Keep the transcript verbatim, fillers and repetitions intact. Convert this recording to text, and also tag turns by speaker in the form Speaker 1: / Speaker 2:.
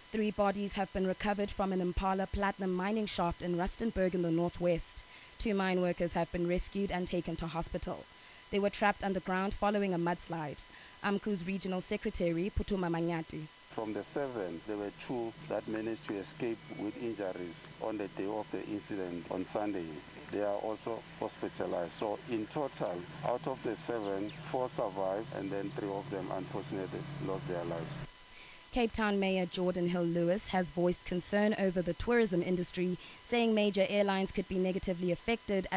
Speaker 1: Three bodies have been recovered from an Impala platinum mining shaft in Rustenburg in the northwest. Two mine workers have been rescued and taken to hospital. They were trapped underground following a mudslide. AMCU's regional secretary, Putuma Manyati.
Speaker 2: From the seven, there were two that managed to escape with injuries on the day of the incident on Sunday. They are also hospitalized. So in total, out of the seven, four survived and then three of them unfortunately lost their lives.
Speaker 1: Cape Town Mayor Jordan Hill-Lewis has voiced concern over the tourism industry, saying major airlines could be negatively affected